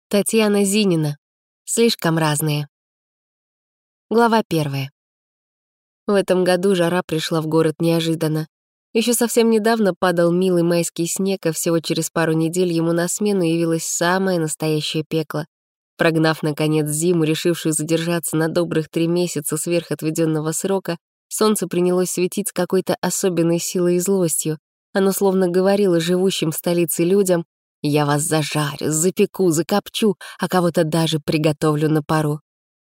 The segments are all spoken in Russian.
Татьяна Зинина. Слишком разные. Глава 1. В этом году жара пришла в город неожиданно. Еще совсем недавно падал милый майский снег, а всего через пару недель ему на смену явилось самое настоящее пекло. Прогнав, наконец, зиму, решившую задержаться на добрых 3 месяца сверх отведенного срока, солнце принялось светить с какой-то особенной силой и злостью. Оно словно говорило живущим в столице людям: «Я вас зажарю, запеку, закопчу, а кого-то даже приготовлю на пару».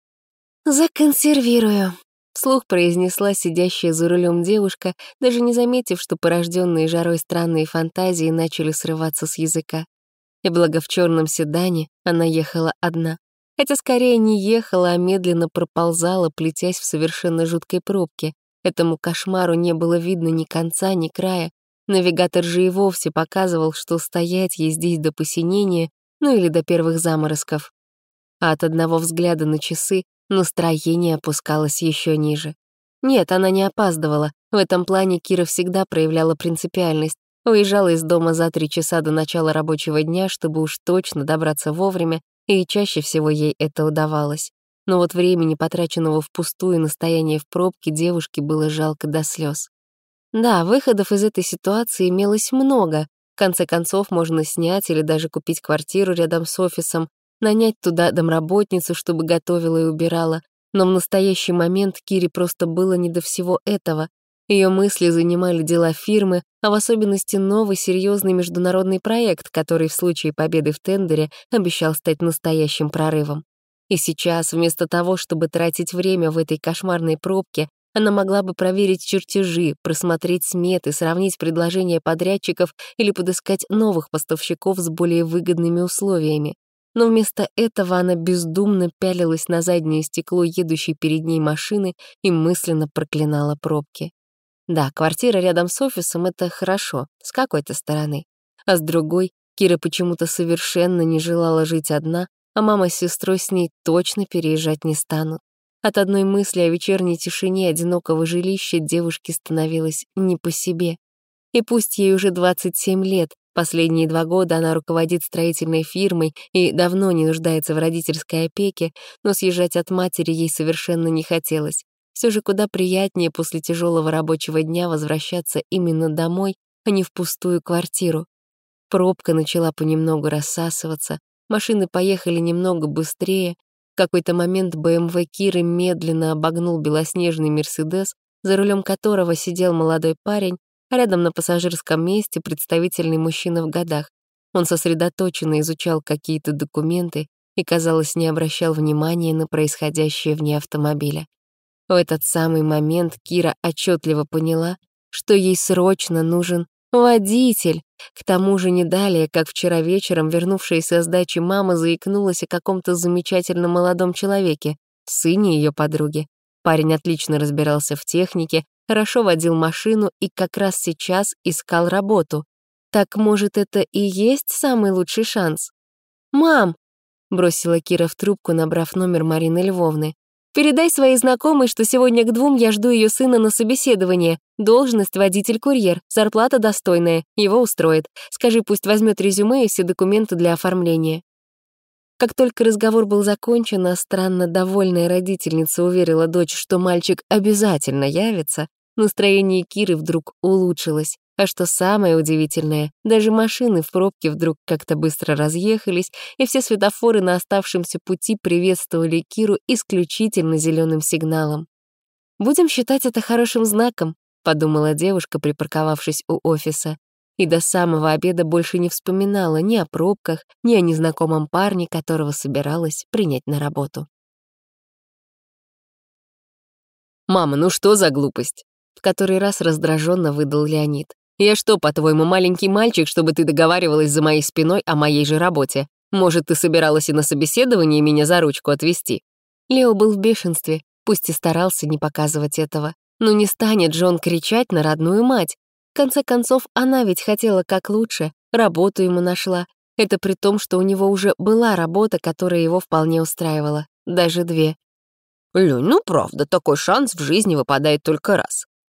«Законсервирую», — вслух произнесла сидящая за рулем девушка, даже не заметив, что порожденные жарой странные фантазии начали срываться с языка. И благо в черном седане она ехала одна. Хотя скорее не ехала, а медленно проползала, плетясь в совершенно жуткой пробке. Этому кошмару не было видно ни конца, ни края. Навигатор же и вовсе показывал, что стоять ей здесь до посинения, ну или до первых заморозков. А от одного взгляда на часы настроение опускалось еще ниже. Нет, она не опаздывала. В этом плане Кира всегда проявляла принципиальность. Уезжала из дома за 3 часа до начала рабочего дня, чтобы уж точно добраться вовремя, и чаще всего ей это удавалось. Но вот времени, потраченного впустую на стояние в пробке, девушке было жалко до слез. Да, выходов из этой ситуации имелось много. В конце концов, можно снять или даже купить квартиру рядом с офисом, нанять туда домработницу, чтобы готовила и убирала. Но в настоящий момент Кире просто было не до всего этого. Ее мысли занимали дела фирмы, а в особенности новый серьезный международный проект, который в случае победы в тендере обещал стать настоящим прорывом. И сейчас, вместо того, чтобы тратить время в этой кошмарной пробке, она могла бы проверить чертежи, просмотреть сметы, сравнить предложения подрядчиков или подыскать новых поставщиков с более выгодными условиями. Но вместо этого она бездумно пялилась на заднее стекло едущей перед ней машины и мысленно проклинала пробки. Да, квартира рядом с офисом — это хорошо, с какой-то стороны. А с другой, Кира почему-то совершенно не желала жить одна, а мама с сестрой с ней точно переезжать не станут. От одной мысли о вечерней тишине одинокого жилища девушке становилось не по себе. И пусть ей уже 27 лет, последние 2 года она руководит строительной фирмой и давно не нуждается в родительской опеке, но съезжать от матери ей совершенно не хотелось. Все же куда приятнее после тяжелого рабочего дня возвращаться именно домой, а не в пустую квартиру. Пробка начала понемногу рассасываться, машины поехали немного быстрее. В какой-то момент БМВ Киры медленно обогнул белоснежный Мерседес, за рулем которого сидел молодой парень, а рядом на пассажирском месте представительный мужчина в годах. Он сосредоточенно изучал какие-то документы и, казалось, не обращал внимания на происходящее вне автомобиля. В этот самый момент Кира отчетливо поняла, что ей срочно нужен водитель. К тому же не далее, как вчера вечером, вернувшаяся с дачи мама заикнулась о каком-то замечательном молодом человеке, сыне ее подруги. Парень отлично разбирался в технике, хорошо водил машину и как раз сейчас искал работу. Так, может, это и есть самый лучший шанс? «Мам!» — бросила Кира в трубку, набрав номер Марины Львовны. «Передай своей знакомой, что сегодня к 2 я жду ее сына на собеседование. Должность водитель-курьер, зарплата достойная, его устроит. Скажи, пусть возьмет резюме и все документы для оформления». Как только разговор был закончен, а странно довольная родительница уверила дочь, что мальчик обязательно явится, настроение Киры вдруг улучшилось. А что самое удивительное, даже машины в пробке вдруг как-то быстро разъехались, и все светофоры на оставшемся пути приветствовали Киру исключительно зеленым сигналом. «Будем считать это хорошим знаком», — подумала девушка, припарковавшись у офиса. И до самого обеда больше не вспоминала ни о пробках, ни о незнакомом парне, которого собиралась принять на работу. «Мама, ну что за глупость?» — в который раз раздраженно выдал Леонид. «Я что, по-твоему, маленький мальчик, чтобы ты договаривалась за моей спиной о моей же работе? Может, ты собиралась и на собеседование меня за ручку отвезти?» Лео был в бешенстве, пусть и старался не показывать этого. Но не станет же он кричать на родную мать. В конце концов, она ведь хотела как лучше, работу ему нашла. Это при том, что у него уже была работа, которая его вполне устраивала. Даже 2. «Лёнь, ну правда, такой шанс в жизни выпадает только раз».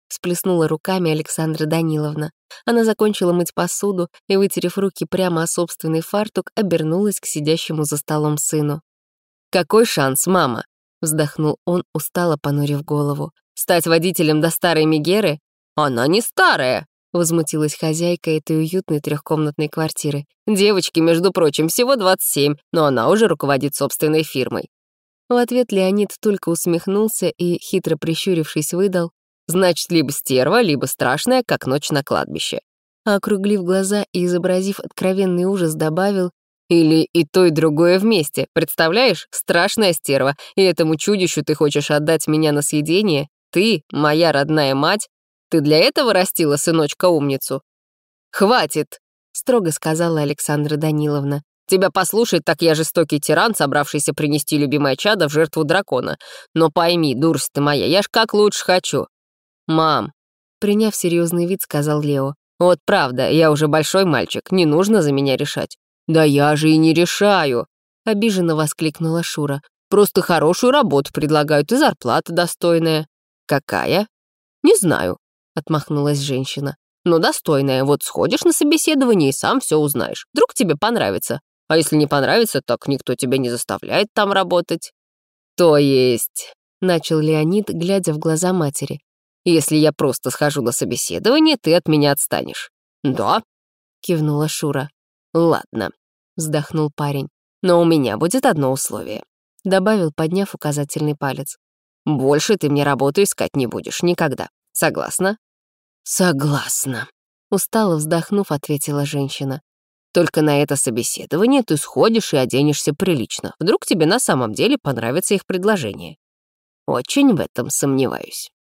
Всплеснула руками Александра Даниловна. Она закончила мыть посуду и, вытерев руки прямо о собственный фартук, обернулась к сидящему за столом сыну. «Какой шанс, мама?» — вздохнул он, устало понурив голову. «Стать водителем до старой Мегеры? Она не старая!» — возмутилась хозяйка этой уютной трехкомнатной квартиры. «Девочке, между прочим, всего 27, но она уже руководит собственной фирмой». В ответ Леонид только усмехнулся и, хитро прищурившись, выдал: «Значит, либо стерва, либо страшная, как ночь на кладбище». А округлив глаза и изобразив откровенный ужас, добавил: «Или и то, и другое вместе. Представляешь, страшная стерва, и этому чудищу ты хочешь отдать меня на съедение? Ты, моя родная мать, ты для этого растила сыночка-умницу?» «Хватит!» — строго сказала Александра Даниловна. «Тебя послушать, так я жестокий тиран, собравшийся принести любимое чадо в жертву дракона. Но пойми, дурсть ты моя, я ж как лучше хочу». «Мам», — приняв серьезный вид, сказал Лео, «вот правда, я уже большой мальчик, не нужно за меня решать». «Да я же и не решаю», — обиженно воскликнула Шура. «Просто хорошую работу предлагают и зарплата достойная». «Какая?» «Не знаю», — отмахнулась женщина. «Но достойная. Вот сходишь на собеседование и сам все узнаешь. Вдруг тебе понравится. А если не понравится, так никто тебя не заставляет там работать». «То есть», — начал Леонид, глядя в глаза матери, «если я просто схожу на собеседование, ты от меня отстанешь». «Да», — кивнула Шура. «Ладно», — вздохнул парень, «но у меня будет одно условие», — добавил, подняв указательный палец. «Больше ты мне работу искать не будешь никогда. Согласна?» «Согласна», — устало вздохнув, ответила женщина. «Только на это собеседование ты сходишь и оденешься прилично. Вдруг тебе на самом деле понравится их предложение». «Очень в этом сомневаюсь».